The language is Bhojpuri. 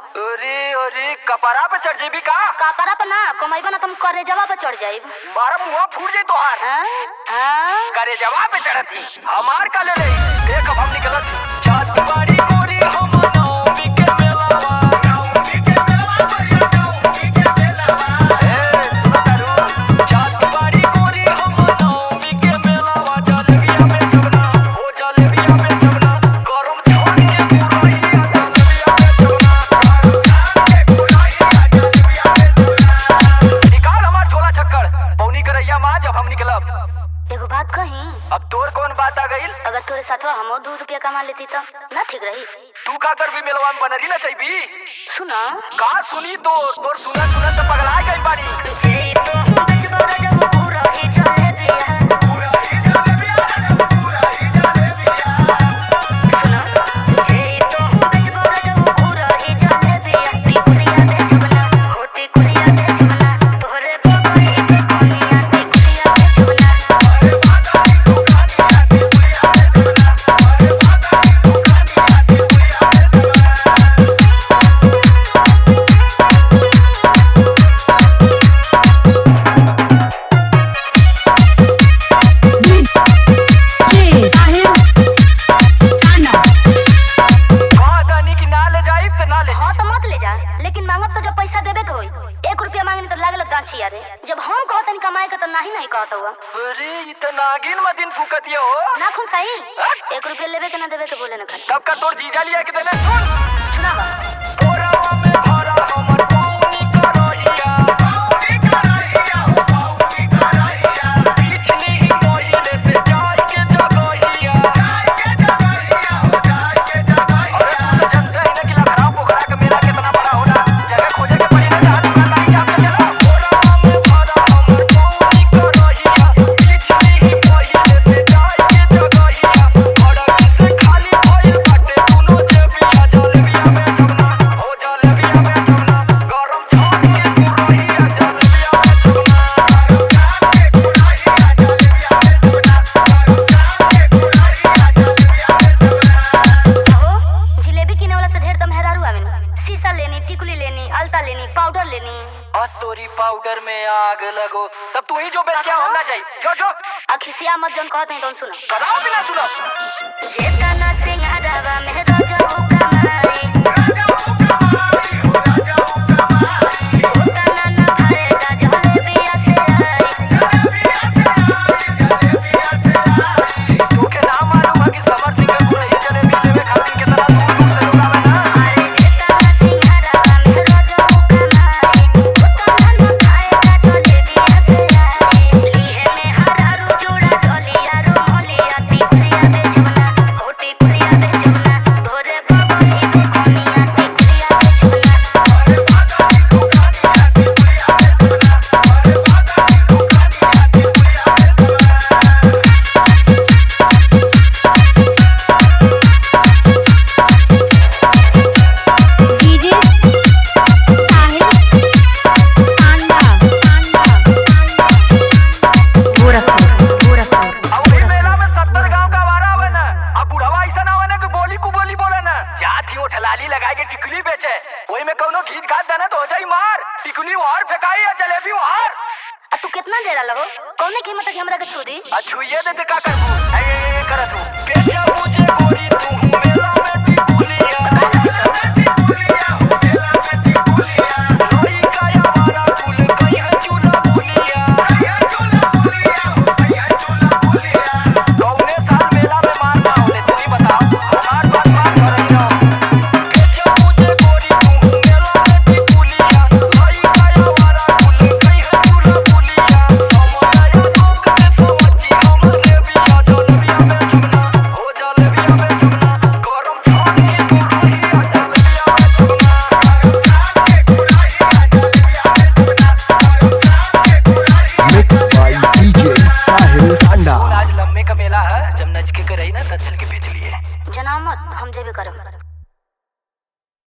अरे अरे कपड़ा पे चढ़ जेबी का? कपड़ा पे ना कमाईबा ना तुम करे जवा पे चढ़ जाइब। मारा मुंह फूट जाई तोहार। करे जवा पे चढ़ती हमार का ले देख अब हम निकलत जात बाड़ी गोरी हम नौमी के मेलावा नौमी के मेलावा भैया नौमी के मेलावा ए सुनतारू जात बाड़ी गोरी हम नौमी के मेलावा जलेबिया में जबना हो जलेबिया में जबना गरम छोड़ के पुरैया जलेबिया में जबना के पुरैया जलेबिया में जबना निकाल हमार झोला छक्कड़ पौनी करैया मां जब हम निकलब। एगो बात कही, अब तोर कौन बात आ गई? अगर तोरे साथवा हमो 2 रुपया कमा लेती तो ना ठीक रही। तू का कर भी मेलवा में बनरी ना चाहिए। सुना का सुनी तोर सुना सुना तो पगला गई बाड़ी। जे तो हम बचबा जब पूरा ही चले दिया पूरा ही जलेबिया पूरा ही जलेबिया सुना जे तो हम बचबा जब पूरा ही चले दिया टिकुलिया दे जबना होटी कुलिया दे जबना तोहरे बगई के कोनिया टिकुलिया दे जबना अरे बाता ही दुकानिया टिकुलिया दे जबना अरे बाता ही दुकानिया टिकुलिया दे हाँ तो मत ले जा, लेकिन मांगब तो जब पैसा देबे के होई। 1 रुपया मांगने तो लागल गाछिया रे। जब हम कहतनी कमाए के तो नहीं कहत हुआ। अरे ये तो नागिन मदिन फुकतिया हो ना खुन सही 1 रुपया लेबे के ना देबे के बोले ना खाली। कब का तोर जीजा लिया के देने सुन सुनावा तोरावा में भरा हमर पौनी करहिया पौनी करहिया हो पौनी करहिया पिछली ही पहिले से जाय के जगहिया हो जाय के जगहिया अरे तू तो जानता है ना कि लखराव पोखरा का मेला कितना बड़ा होला। जगह खोजे के पड़ी ना जहां दुकान नहीं जाम के चला तोरावा में भरा हमर पौनी करहिया पिछली ही पहिले से जाय के जगहिया अड़गी से खाली भइल बाटे दुनो जेबिया जलेबिया में जबना हो जलेबिया में जबना गरम छोड़ के पुरैया जलेबिया में जबना गरम जान के पुरैया जलेबिया में जबना गरम जान के पुरैया जलेबिया में जबना हो जिलेबी किने वाला से ढेर तो मेहरारू आवेनी। शीशा लेनी, टिकुली लेनी, अलता लेनी, पाउडर लेनी। और तोरी पाउडर में आग लगो तब तू ही जो बेच के हम ना जाई जो अखिसिया मत जन कहत है तो सुनो। कदाओ बिना सुनो जेता ना सिंगारवा में राजा कमाई होता ना भरेगा जलेबिया से आई तोके ना मालूम है कि समर सिंह के गुरही जलेबी लेवे खातिर कितना दूर दूर से लोग आवे ना। अरे जेता ना सिंगारवा में राजा कमाई होता ना भरेगा जलेबिया से आई लिए में हरारू जोड़ा जलिया रो मोलिया टिकुलिया दे जबना होटी कुलिया दे जबना तोरे बगई के कोनिया टिकुलिया दे जबना अरे बाता ही दुकानिया टिकुलिया दे जबना अरे बाता ही दुकानिया टिकुलिया दे जबना डीजे साहिल आंदा गोरखपुर अब ई मेला में 70 गांव का वारा आवे ना। अब बुढ़वा ऐसा ना आवे ना कि बोली को बोली बोले ना। जात ही वो ठलाली लगाए के टिकुली बेचे वही में कौनो घीच घात देना तो हो जाई मार। टिकुली वहार फेंकाई या जलेबी वहार आ तू कितना देर आला हो? कौने कीमत के हमरा के छू दी? छुइए देते का करबू ए कर तू बेचा मुझे गोरी तू मेला में टिकुलिया टिकुलिया हो मेला में टिकुलिया लोई का यारा फूल कई है चूला बुलिया चूला बुलिया हो भैया चूला बुलिया कौने साल मेला में मारना होले तू ही बताओ हमार बात मान कर रही हो। बेचा मुझे गोरी तू मेला में टिकुलिया लोई का यारा फूल कई है चूला बुलिया हमारा या लोग से समझी हमरे बिया जलेबिया में जबना हो जलेबिया में जबना गरम छोड़ के पुरैया जलेबिया में जबना गरम जान के पुरैया जलेबिया में जबना गरम जान के Puraiya Mixed by DJ Sahil Tanda. आज लम्बे का मेला है जब नच के रही ना सच के बेच लिए जना मत हम जेबे करम।